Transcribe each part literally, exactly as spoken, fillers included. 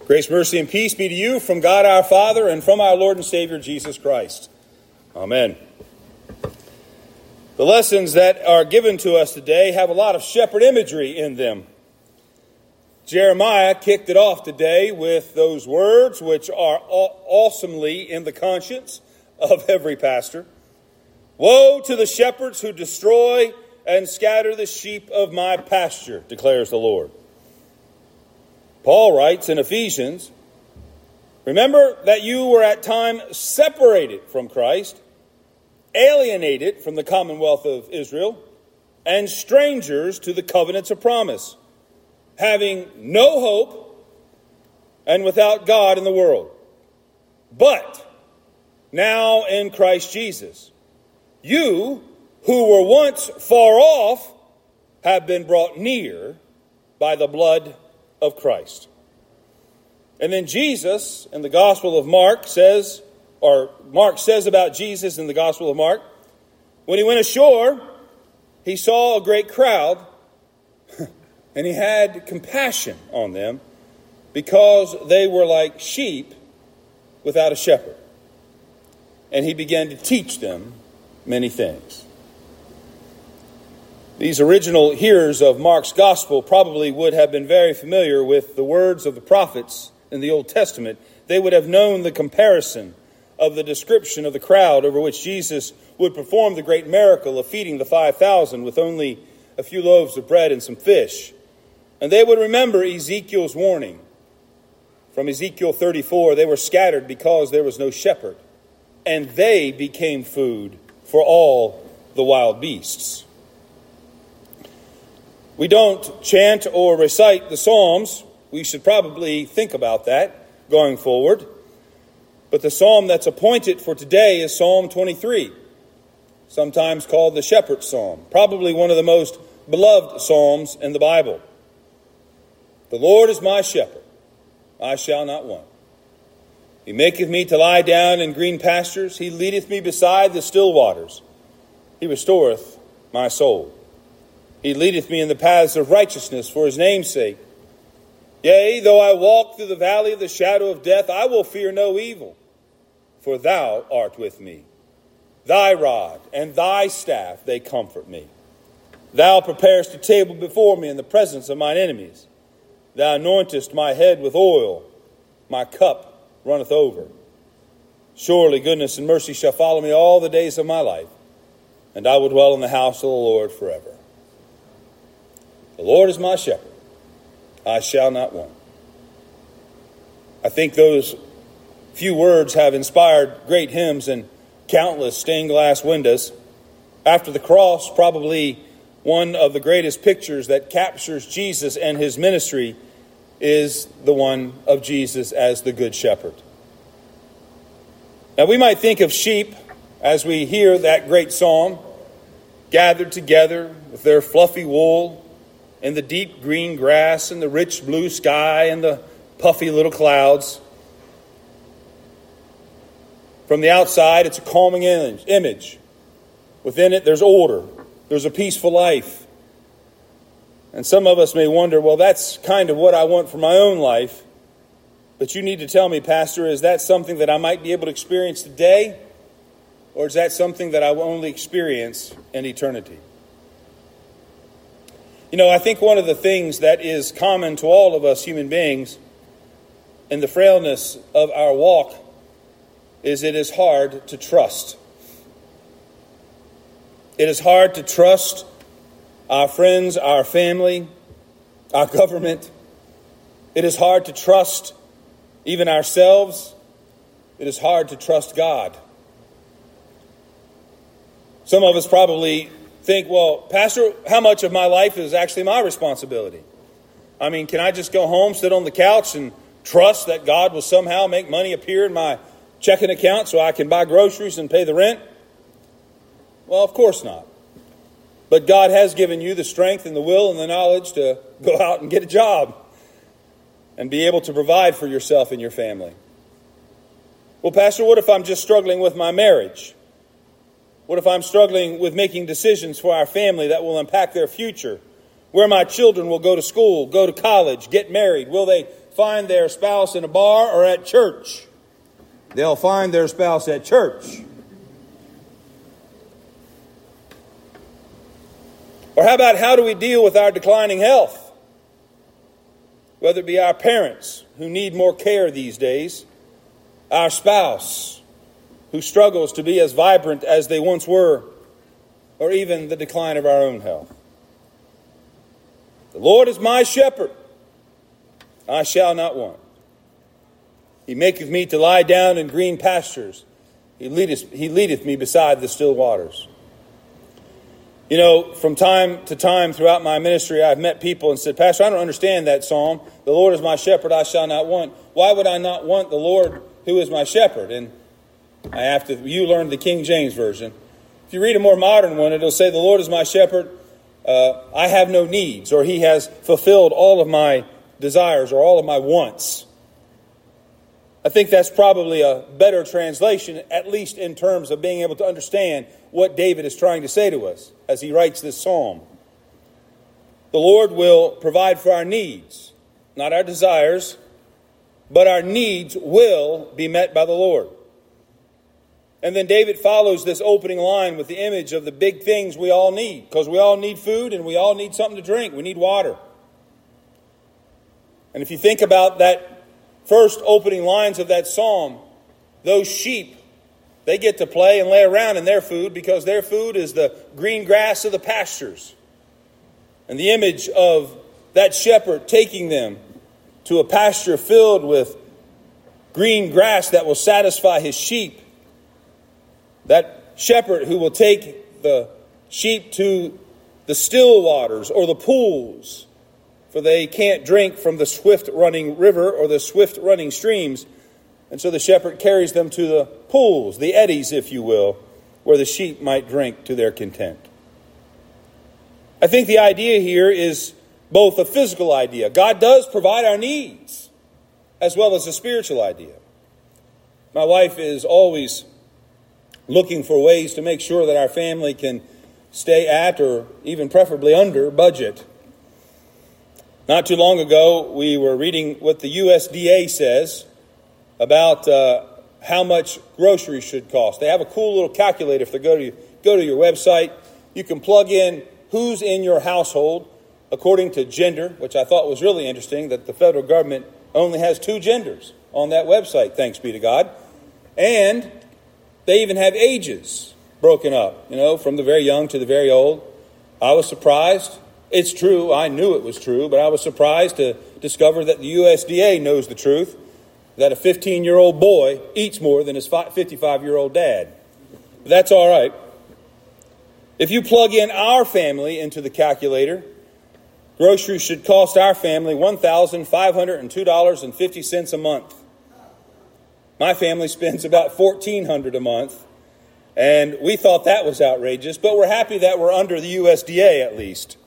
Grace, mercy, and peace be to you from God our Father and from our Lord and Savior Jesus Christ. Amen. The lessons that are given to us today have a lot of shepherd imagery in them. Jeremiah kicked it off today with those words which are awesomely in the conscience of every pastor. Woe to the shepherds who destroy and scatter the sheep of my pasture, declares the Lord. Paul writes in Ephesians, remember that you were at times separated from Christ, alienated from the commonwealth of Israel, and strangers to the covenants of promise, having no hope and without God in the world. But now in Christ Jesus, you who were once far off have been brought near by the blood of Christ. And then Jesus in the Gospel of Mark says, or Mark says about Jesus in the Gospel of Mark, when he went ashore, he saw a great crowd and he had compassion on them because they were like sheep without a shepherd. And he began to teach them many things. These original hearers of Mark's gospel probably would have been very familiar with the words of the prophets in the Old Testament. They would have known the comparison of the description of the crowd over which Jesus would perform the great miracle of feeding the five thousand with only a few loaves of bread and some fish. And they would remember Ezekiel's warning. From Ezekiel thirty-four, they were scattered because there was no shepherd, and they became food for all the wild beasts. We don't chant or recite the Psalms. We should probably think about that going forward. But the psalm that's appointed for today is Psalm twenty-three, sometimes called the Shepherd's Psalm, probably one of the most beloved psalms in the Bible. The Lord is my shepherd, I shall not want. He maketh me to lie down in green pastures. He leadeth me beside the still waters. He restoreth my soul. He leadeth me in the paths of righteousness for his name's sake. Yea, though I walk through the valley of the shadow of death, I will fear no evil, for thou art with me. Thy rod and thy staff, they comfort me. Thou preparest a table before me in the presence of mine enemies. Thou anointest my head with oil. My cup runneth over. Surely goodness and mercy shall follow me all the days of my life, and I will dwell in the house of the Lord forever. The Lord is my shepherd, I shall not want. I think those few words have inspired great hymns and countless stained glass windows. After the cross, probably one of the greatest pictures that captures Jesus and his ministry is the one of Jesus as the Good Shepherd. Now we might think of sheep as we hear that great psalm, gathered together with their fluffy wool, and the deep green grass and the rich blue sky and the puffy little clouds. From the outside, it's a calming image. Within it, there's order. There's a peaceful life. And some of us may wonder, well, that's kind of what I want for my own life. But you need to tell me, Pastor, is that something that I might be able to experience today? Or is that something that I will only experience in eternity? You know, I think one of the things that is common to all of us human beings in the frailness of our walk is it is hard to trust. It is hard to trust our friends, our family, our government. It is hard to trust even ourselves. It is hard to trust God. Some of us probably think, well, Pastor, how much of my life is actually my responsibility? I mean, can I just go home, sit on the couch, and trust that God will somehow make money appear in my checking account so I can buy groceries and pay the rent? Well, of course not. But God has given you the strength and the will and the knowledge to go out and get a job and be able to provide for yourself and your family. Well, Pastor, what if I'm just struggling with my marriage? What if I'm struggling with making decisions for our family that will impact their future? Where my children will go to school, go to college, get married? Will they find their spouse in a bar or at church. They'll find their spouse at church. Or how about how do we deal with our declining health? Whether it be our parents who need more care these days, our spouse who struggles to be as vibrant as they once were, or even the decline of our own health. The Lord is my shepherd, I shall not want. He maketh me to lie down in green pastures. He leadeth, he leadeth me beside the still waters. You know, from time to time throughout my ministry, I've met people and said, Pastor, I don't understand that psalm. The Lord is my shepherd, I shall not want. Why would I not want the Lord who is my shepherd? And I have to, you learned the King James Version. If you read a more modern one, it'll say, the Lord is my shepherd, uh, I have no needs, or he has fulfilled all of my desires or all of my wants. I think that's probably a better translation, at least in terms of being able to understand what David is trying to say to us as he writes this psalm. The Lord will provide for our needs, not our desires, but our needs will be met by the Lord. And then David follows this opening line with the image of the big things we all need, because we all need food and we all need something to drink. We need water. And if you think about that first opening lines of that psalm, those sheep, they get to play and lay around in their food because their food is the green grass of the pastures. And the image of that shepherd taking them to a pasture filled with green grass that will satisfy his sheep. That shepherd who will take the sheep to the still waters or the pools, for they can't drink from the swift-running river or the swift-running streams. And so the shepherd carries them to the pools, the eddies, if you will, where the sheep might drink to their content. I think the idea here is both a physical idea. God does provide our needs, as well as a spiritual idea. My wife is always looking for ways to make sure that our family can stay at, or even preferably under, budget. Not too long ago, we were reading what the U S D A says about uh, how much groceries should cost. They have a cool little calculator. If they go to go to your website, you can plug in who's in your household according to gender, which I thought was really interesting, that the federal government only has two genders on that website, thanks be to God. And they even have ages broken up, you know, from the very young to the very old. I was surprised. It's true. I knew it was true, but I was surprised to discover that the U S D A knows the truth, that a fifteen-year-old boy eats more than his fifty-five-year-old dad. But that's all right. If you plug in our family into the calculator, groceries should cost our family one thousand five hundred two dollars and fifty cents a month. My family spends about fourteen hundred dollars a month, and we thought that was outrageous, but we're happy that we're under the U S D A at least.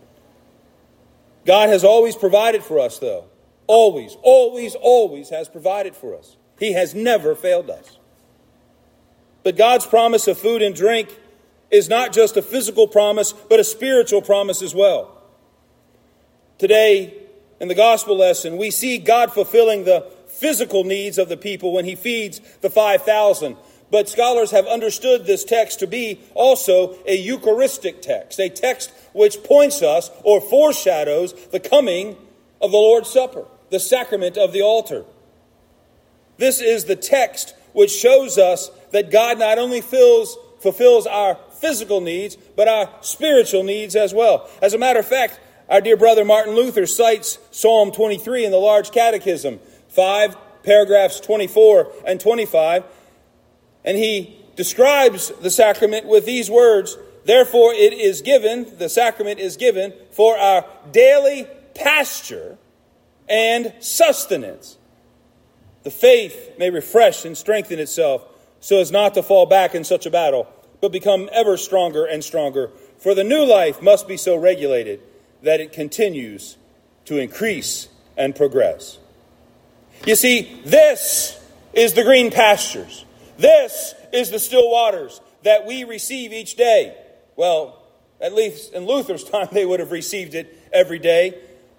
God has always provided for us, though. Always, always, always has provided for us. He has never failed us. But God's promise of food and drink is not just a physical promise, but a spiritual promise as well. Today, in the gospel lesson, we see God fulfilling the physical needs of the people when he feeds the five thousand. But scholars have understood this text to be also a Eucharistic text, a text which points us or foreshadows the coming of the Lord's Supper, the sacrament of the altar. This is the text which shows us that God not only fills, fulfills our physical needs, but our spiritual needs as well. As a matter of fact, our dear brother Martin Luther cites Psalm twenty-three in the Large Catechism, five paragraphs twenty-four and twenty-five, and he describes the sacrament with these words: therefore it is given, the sacrament is given for our daily pasture and sustenance. The faith may refresh and strengthen itself so as not to fall back in such a battle, but become ever stronger and stronger. For the new life must be so regulated that it continues to increase and progress. You see, this is the green pastures. This is the still waters that we receive each day. Well, at least in Luther's time, they would have received it every day.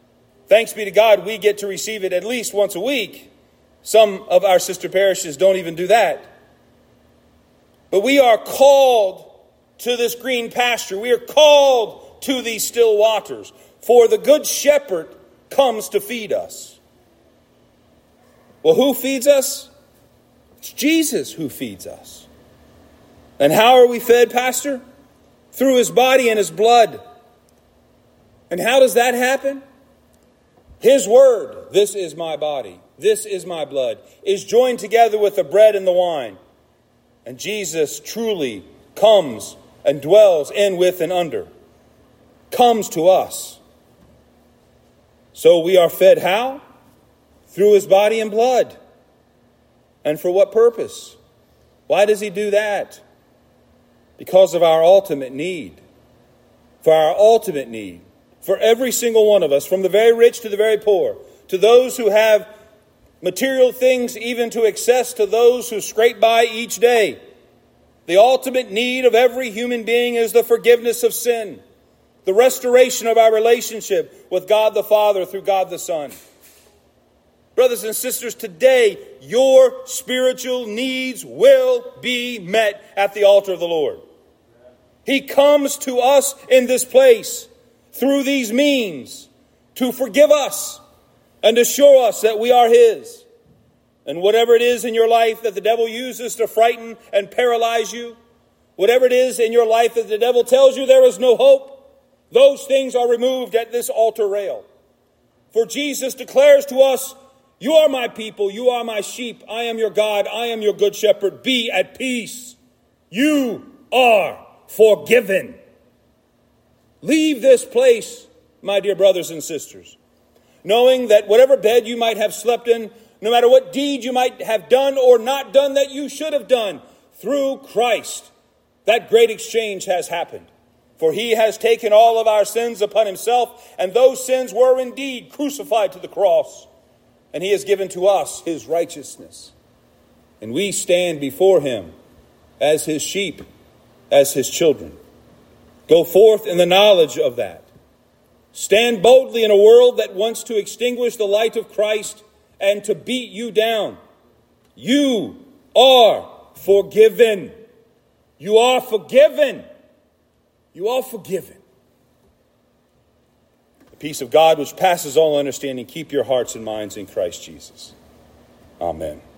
Thanks be to God, we get to receive it at least once a week. Some of our sister parishes don't even do that. But we are called to this green pasture. We are called to these still waters. For the good shepherd comes to feed us. Well, who feeds us? It's Jesus who feeds us. And how are we fed, Pastor? Through his body and his blood. And how does that happen? His word, this is my body, this is my blood, is joined together with the bread and the wine. And Jesus truly comes and dwells in, with, and under. Comes to us. So we are fed how? Through his body and blood. And for what purpose? Why does he do that? Because of our ultimate need. For our ultimate need. For every single one of us, from the very rich to the very poor, to those who have material things, even to excess, to those who scrape by each day. The ultimate need of every human being is the forgiveness of sin. The restoration of our relationship with God the Father through God the Son. Brothers and sisters, today your spiritual needs will be met at the altar of the Lord. He comes to us in this place through these means to forgive us and to show us that we are his. And whatever it is in your life that the devil uses to frighten and paralyze you, whatever it is in your life that the devil tells you there is no hope, those things are removed at this altar rail. For Jesus declares to us, you are my people, you are my sheep, I am your God, I am your good shepherd, be at peace. You are forgiven. Leave this place, my dear brothers and sisters, knowing that whatever bed you might have slept in, no matter what deed you might have done or not done that you should have done, through Christ, that great exchange has happened. For he has taken all of our sins upon himself, and those sins were indeed crucified to the cross. And he has given to us his righteousness. And we stand before him as his sheep, as his children. Go forth in the knowledge of that. Stand boldly in a world that wants to extinguish the light of Christ and to beat you down. You are forgiven. You are forgiven. You are forgiven. The peace of God which passes all understanding, keep your hearts and minds in Christ Jesus. Amen.